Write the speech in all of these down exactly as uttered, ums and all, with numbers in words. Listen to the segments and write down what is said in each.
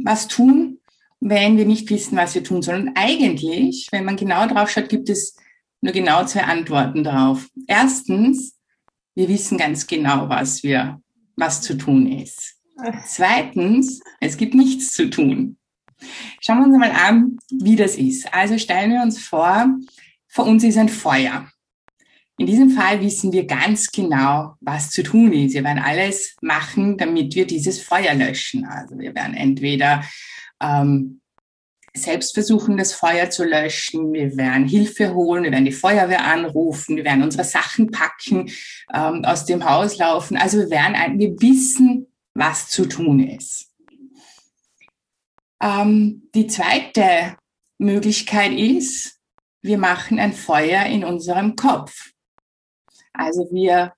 was tun, wenn wir nicht wissen, was wir tun sollen. Und eigentlich, wenn man genau drauf schaut, gibt es nur genau zwei Antworten darauf. Erstens, wir wissen ganz genau, was wir, was zu tun ist. Zweitens, es gibt nichts zu tun. Schauen wir uns mal an, wie das ist. Also stellen wir uns vor, vor uns ist ein Feuer. In diesem Fall wissen wir ganz genau, was zu tun ist. Wir werden alles machen, damit wir dieses Feuer löschen. Also wir werden entweder ähm, selbst versuchen, das Feuer zu löschen. Wir werden Hilfe holen, wir werden die Feuerwehr anrufen, wir werden unsere Sachen packen, ähm, aus dem Haus laufen. Also wir werden, wir wissen, was zu tun ist. Ähm, die zweite Möglichkeit ist, wir machen ein Feuer in unserem Kopf. Also wir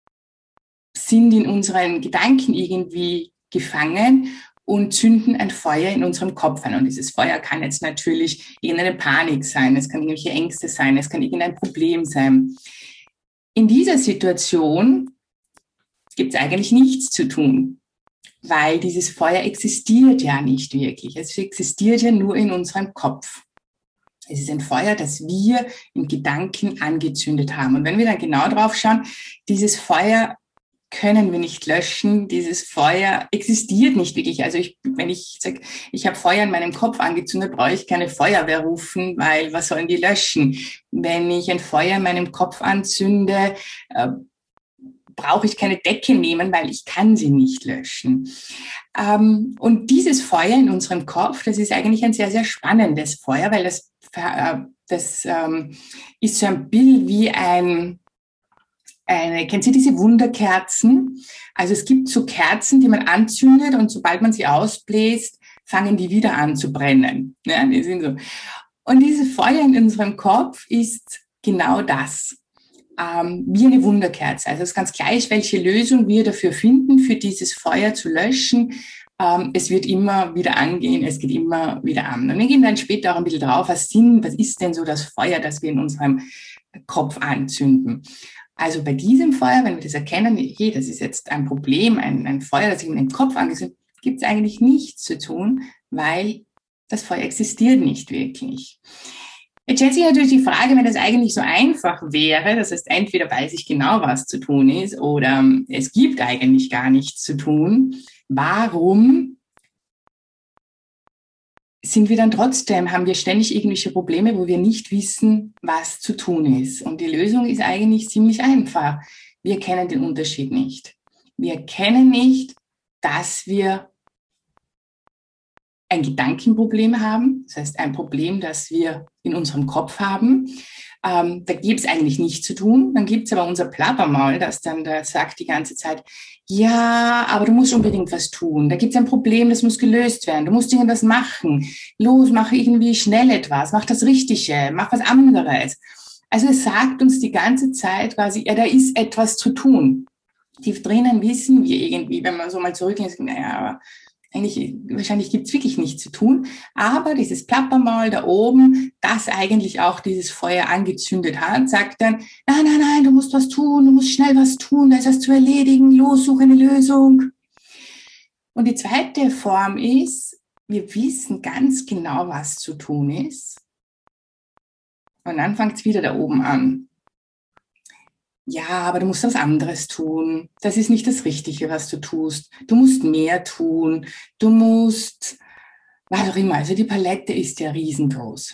sind in unseren Gedanken irgendwie gefangen und zünden ein Feuer in unserem Kopf an. Und dieses Feuer kann jetzt natürlich irgendeine Panik sein, es kann irgendwelche Ängste sein, es kann irgendein Problem sein. In dieser Situation gibt es eigentlich nichts zu tun, weil dieses Feuer existiert ja nicht wirklich. Es existiert ja nur in unserem Kopf. Es ist ein Feuer, das wir in Gedanken angezündet haben. Und wenn wir dann genau drauf schauen, dieses Feuer können wir nicht löschen. Dieses Feuer existiert nicht wirklich. Also ich, wenn ich sage, ich habe Feuer in meinem Kopf angezündet, brauche ich keine Feuerwehr rufen, weil was sollen die löschen? Wenn ich ein Feuer in meinem Kopf anzünde, äh, brauche ich keine Decke nehmen, weil ich kann sie nicht löschen. Ähm, und dieses Feuer in unserem Kopf, das ist eigentlich ein sehr, sehr spannendes Feuer, weil das, äh, das ähm, ist so ein Bild wie ein, eine, kennen Sie diese Wunderkerzen? Also es gibt so Kerzen, die man anzündet und sobald man sie ausbläst, fangen die wieder an zu brennen. Ja, die sind so. Und dieses Feuer in unserem Kopf ist genau das. Ähm, wie eine Wunderkerze. Also es ist ganz gleich, welche Lösung wir dafür finden, für dieses Feuer zu löschen. Ähm, es wird immer wieder angehen, es geht immer wieder an. Und wir gehen dann später auch ein bisschen drauf, was sind, was ist denn so das Feuer, das wir in unserem Kopf anzünden. Also bei diesem Feuer, wenn wir das erkennen, hey, das ist jetzt ein Problem, ein, ein Feuer, das ich in den Kopf angezündet habe, gibt es eigentlich nichts zu tun, weil das Feuer existiert nicht wirklich. Jetzt stellt sich natürlich die Frage, wenn das eigentlich so einfach wäre, das heißt, entweder weiß ich genau, was zu tun ist, oder es gibt eigentlich gar nichts zu tun, warum sind wir dann trotzdem, haben wir ständig irgendwelche Probleme, wo wir nicht wissen, was zu tun ist? Und die Lösung ist eigentlich ziemlich einfach. Wir kennen den Unterschied nicht. Wir kennen nicht, dass wir ein Gedankenproblem haben, das heißt ein Problem, das wir in unserem Kopf haben. Ähm, da gibt es eigentlich nichts zu tun. Dann gibt es aber unser Plappermaul, das dann da sagt die ganze Zeit, ja, aber du musst unbedingt was tun. Da gibt es ein Problem, das muss gelöst werden. Du musst irgendwas machen. Los, mach irgendwie schnell etwas, mach das Richtige, mach was anderes. Also es sagt uns die ganze Zeit quasi, ja, da ist etwas zu tun. Tief drinnen wissen wir irgendwie, wenn man so mal zurücklässt, naja, aber eigentlich, wahrscheinlich gibt es wirklich nichts zu tun, aber dieses Plappermaul da oben, das eigentlich auch dieses Feuer angezündet hat, sagt dann, nein, nein, nein, du musst was tun, du musst schnell was tun, da ist was zu erledigen, los, suche eine Lösung. Und die zweite Form ist, wir wissen ganz genau, was zu tun ist. Und dann fängt es wieder da oben an. Ja, aber du musst was anderes tun. Das ist nicht das Richtige, was du tust. Du musst mehr tun. Du musst, was auch immer. Also die Palette ist ja riesengroß.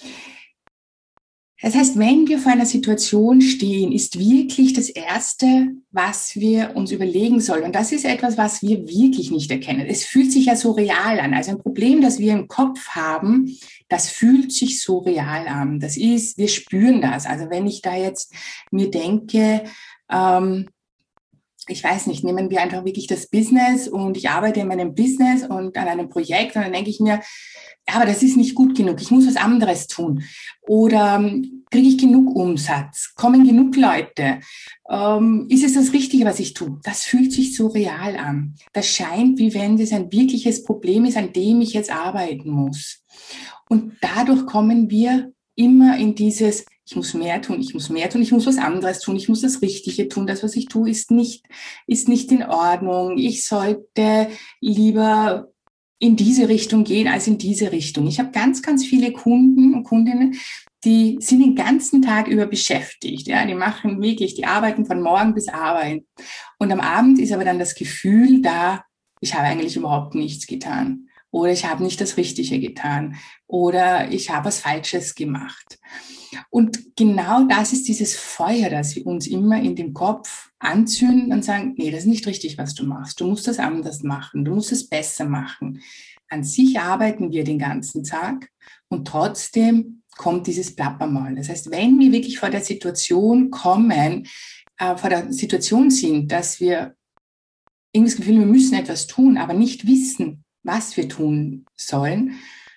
Das heißt, wenn wir vor einer Situation stehen, ist wirklich das Erste, was wir uns überlegen sollen. Und das ist etwas, was wir wirklich nicht erkennen. Es fühlt sich ja so real an. Also ein Problem, das wir im Kopf haben, das fühlt sich so real an. Das ist, wir spüren das. Also wenn ich da jetzt mir denke, ähm, ich weiß nicht, nehmen wir einfach wirklich das Business und ich arbeite in meinem Business und an einem Projekt und dann denke ich mir, ja, aber das ist nicht gut genug, ich muss was anderes tun. Oder ähm, kriege ich genug Umsatz? Kommen genug Leute? Ähm, ist es das Richtige, was ich tue? Das fühlt sich so real an. Das scheint, wie wenn das ein wirkliches Problem ist, an dem ich jetzt arbeiten muss. Und dadurch kommen wir immer in dieses, ich muss mehr tun, ich muss mehr tun, ich muss was anderes tun, ich muss das Richtige tun, das, was ich tue, ist nicht, ist nicht in Ordnung. Ich sollte lieber in diese Richtung gehen als in diese Richtung. Ich habe ganz, ganz viele Kunden und Kundinnen, die sind den ganzen Tag über beschäftigt. Ja, die machen wirklich, die arbeiten von morgen bis Abend. Und am Abend ist aber dann das Gefühl da, ich habe eigentlich überhaupt nichts getan. Oder ich habe nicht das Richtige getan. Oder ich habe was Falsches gemacht. Und genau das ist dieses Feuer, das wir uns immer in dem Kopf anzünden und sagen, nee, das ist nicht richtig, was du machst. Du musst das anders machen. Du musst es besser machen. An sich arbeiten wir den ganzen Tag und trotzdem kommt dieses Plappermaul. Das heißt, wenn wir wirklich vor der Situation kommen, äh, vor der Situation sind, dass wir irgendwie das Gefühl, wir müssen etwas tun, aber nicht wissen, was wir tun sollen,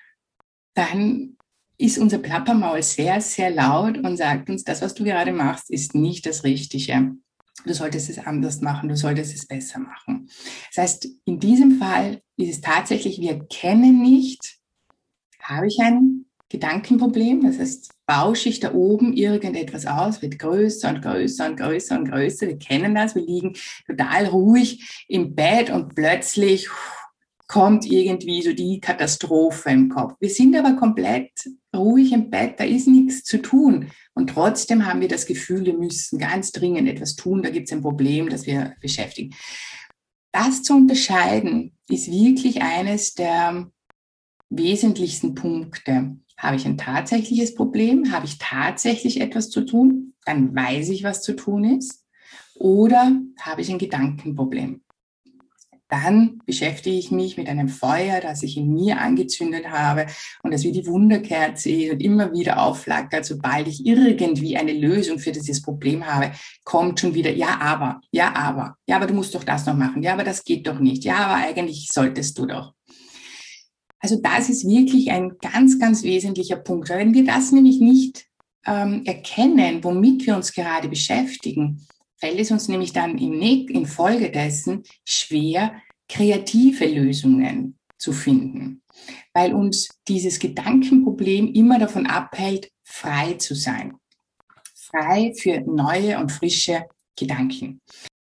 dann ist unser Plappermaul sehr, sehr laut und sagt uns, das, was du gerade machst, ist nicht das Richtige. Du solltest es anders machen, du solltest es besser machen. Das heißt, in diesem Fall ist es tatsächlich, wir kennen nicht, habe ich ein Gedankenproblem, das heißt, bausche ich da oben irgendetwas aus, wird größer und größer und größer und größer. Wir kennen das, wir liegen total ruhig im Bett und plötzlich kommt irgendwie so die Katastrophe im Kopf. Wir sind aber komplett ruhig im Bett, da ist nichts zu tun. Und trotzdem haben wir das Gefühl, wir müssen ganz dringend etwas tun, da gibt es ein Problem, das wir beschäftigen. Das zu unterscheiden, ist wirklich eines der wesentlichsten Punkte. Habe ich ein tatsächliches Problem? Habe ich tatsächlich etwas zu tun? Dann weiß ich, was zu tun ist. Oder habe ich ein Gedankenproblem? Dann beschäftige ich mich mit einem Feuer, das ich in mir angezündet habe und das wie die Wunderkerze ist und immer wieder aufflackert, sobald ich irgendwie eine Lösung für dieses Problem habe, kommt schon wieder, ja, aber, ja, aber, ja, aber du musst doch das noch machen, ja, aber das geht doch nicht, ja, aber eigentlich solltest du doch. Also das ist wirklich ein ganz, ganz wesentlicher Punkt. Wenn wir das nämlich nicht ähm, erkennen, womit wir uns gerade beschäftigen, fällt es uns nämlich dann im infolgedessen schwer, kreative Lösungen zu finden, weil uns dieses Gedankenproblem immer davon abhält, frei zu sein. Frei für neue und frische Gedanken.